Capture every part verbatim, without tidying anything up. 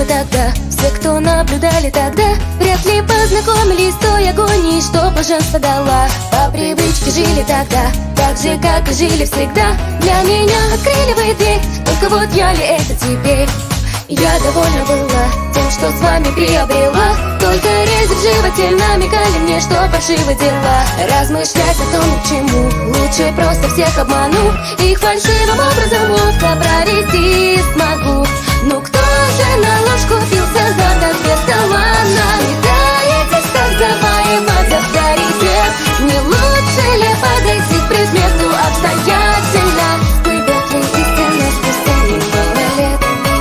живы тогда. Все, кто наблюдали тогда, вряд ли познакомились с той агонией, что блаженство дала. По привычке жили тогда, так же, как и жили всегда. Для меня открыли вы дверь, только вот я ли это теперь? Я довольна была тем, что с вами приобрела. Только резы в животе намекали мне, что фальшивы дела. Размышлять о том, к чему, лучше просто всех обману. Их фальшивым образом ловко провести смогу. Ну кто же на ложь купился за так бесталанно? Пытаетесь так завоевать авторитет. Не лучше ли подойти к предмету обстоятельно? Всплывет ли истина спустя немало лет?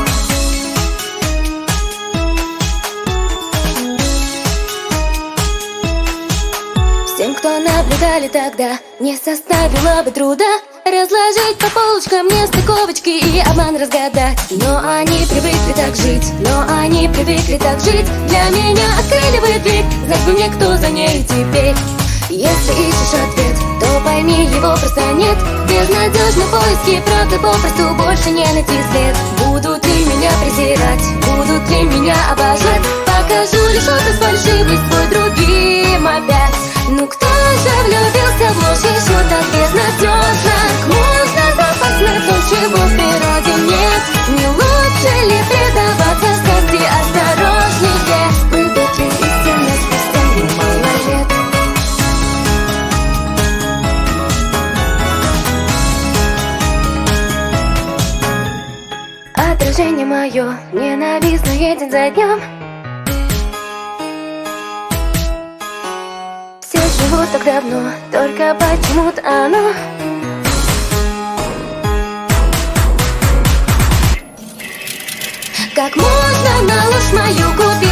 Тем, кто наблюдали тогда, не составило бы труда разложить по полочкам нестыковочки и обман разгадать. Но они привыкли так жить, но они привыкли так жить. Для меня открыли вы дверь, знать бы мне, кто за ней теперь. Если ищешь ответ, то пойми, его просто нет. Безнадежны поиски правды, попросту больше не найти след. Будут ли меня презирать, будут ли меня обожать? Покажу лишь образ фальшивый свой другим опять. Ну кто же влюбился в ложь еще так безнадежно? Можно запасться в том, чего в природе нет. Не лучше ли предаваться сказке осторожнее? Выйдет ли истина спустя немало лет? Отражение мое ненавистное день за днем. Живут так давно, только почему-то оно как можно на ложь мою купить?